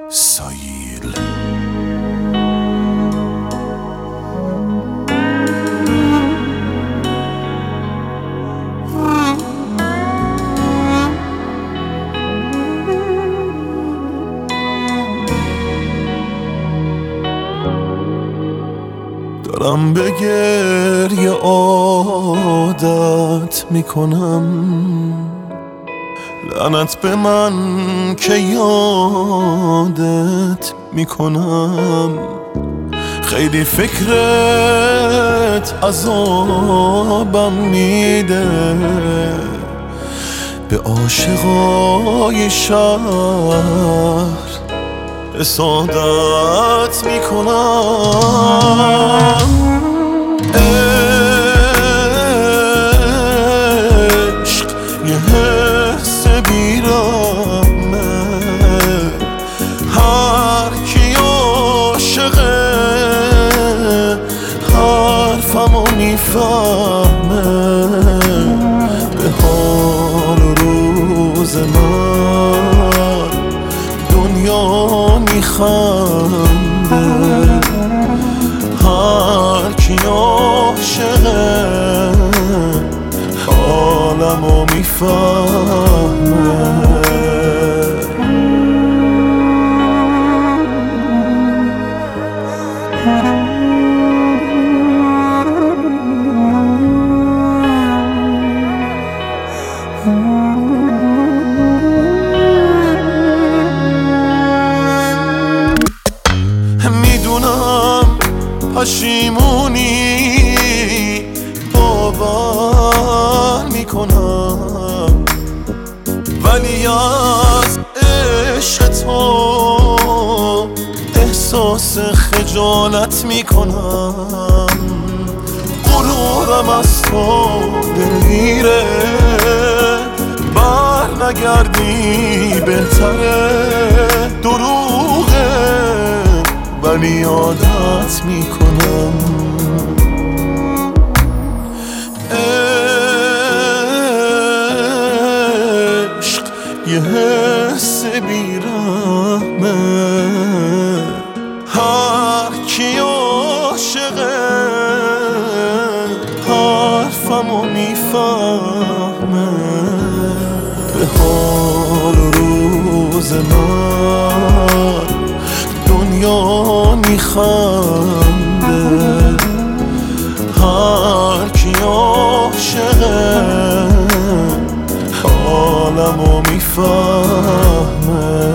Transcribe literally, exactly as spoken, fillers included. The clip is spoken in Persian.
سایل دارم به گریه عادت میکنم، لعنت به من که یادت میکنم. خیلی فکرت عذابم میده، به عاشقای شهر حسادت میکنم. عشق یه حس بیرحمه، هر کی عاشقه حرفمو میفهمه. به حال و روز من دنیا میخنده، هر کی عاشقه حالمو میفهمه. میدونم پشیمونی باور میکنم، ولی از عشق تو احساس خجالت میکنم. غرورم از تو دلیره، بر نگردی بهتره. دروغه ولی عادت میکنم. عشق یه حس بیرحمه، هر کی عاشقه حرفمو میفهمه. به حال و روز من دنیا میخنده، هر کی عاشقه حالمو میفهمه.